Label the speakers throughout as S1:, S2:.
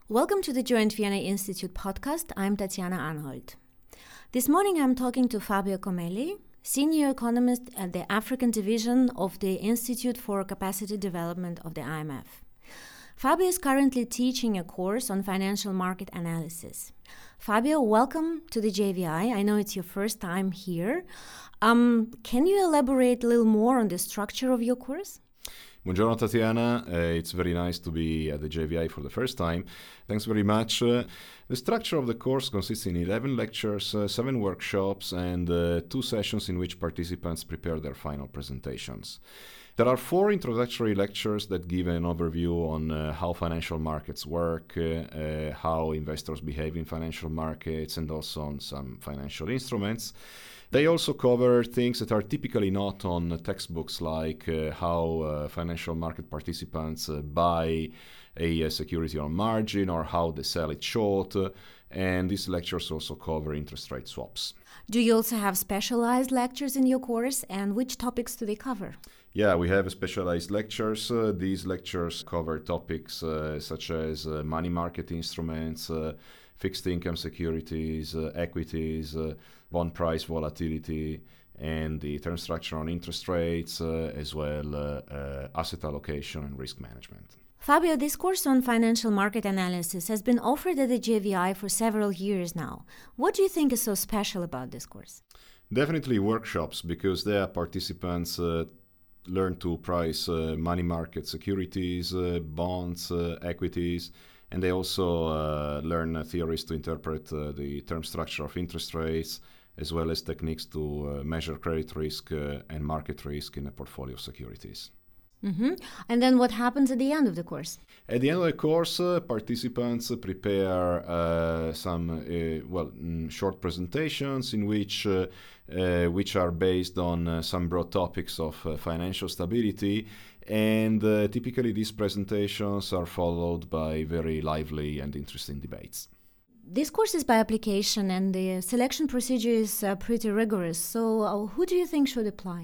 S1: Welcome to the Joint Vienna Institute podcast. I'm Tatiana Arnhold. This morning I'm talking to Fabio Comelli, Senior Economist at the African Division of the Institute for Capacity Development of the IMF. Fabio is currently teaching a course on financial market analysis. Fabio, welcome to the JVI. I know it's your first time here. Can you elaborate a little more on the structure of your course?
S2: Buongiorno Tatiana, it's very nice to be at the JVI for the first time. Thanks very much. The structure of the course consists in 11 lectures, 7 workshops and 2 sessions in which participants prepare their final presentations. There are 4 introductory lectures that give an overview on how financial markets work, how investors behave in financial markets, and also on some financial instruments. They also cover things that are typically not on textbooks, like how financial market participants buy a security on margin or how they sell it short. And these lectures also cover interest rate swaps.
S1: Do you also have specialized lectures in your course, and which topics do they cover?
S2: Yeah, we have specialized lectures. These lectures cover topics such as money market instruments, fixed income securities, equities, bond price volatility, and the term structure on interest rates, as well asset allocation and risk management.
S1: Fabio, this course on financial market analysis has been offered at the JVI for several years now. What do you think is so special about this course?
S2: Definitely workshops, because there participants learn to price money market securities, bonds, equities, and they also learn theories to interpret the term structure of interest rates, as well as techniques to measure credit risk and market risk in a portfolio of securities.
S1: Mm-hmm. And then what happens at the end of the course?
S2: At the end of the course, participants prepare some short presentations in which are based on some broad topics of financial stability, and typically these presentations are followed by very lively and interesting debates.
S1: This course is by application, and the selection procedure is pretty rigorous. So who do you think should apply?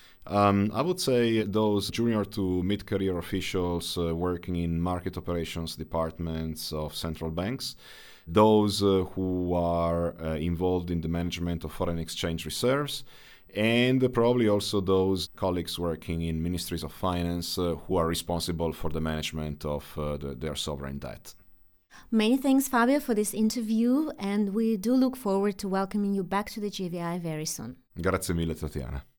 S2: I would say those junior to mid-career officials working in market operations departments of central banks, those who are involved in the management of foreign exchange reserves, and probably also those colleagues working in ministries of finance who are responsible for the management of their sovereign debt.
S1: Many thanks, Fabio, for this interview, and we do look forward to welcoming you back to the JVI very soon.
S2: Grazie mille, Tatiana.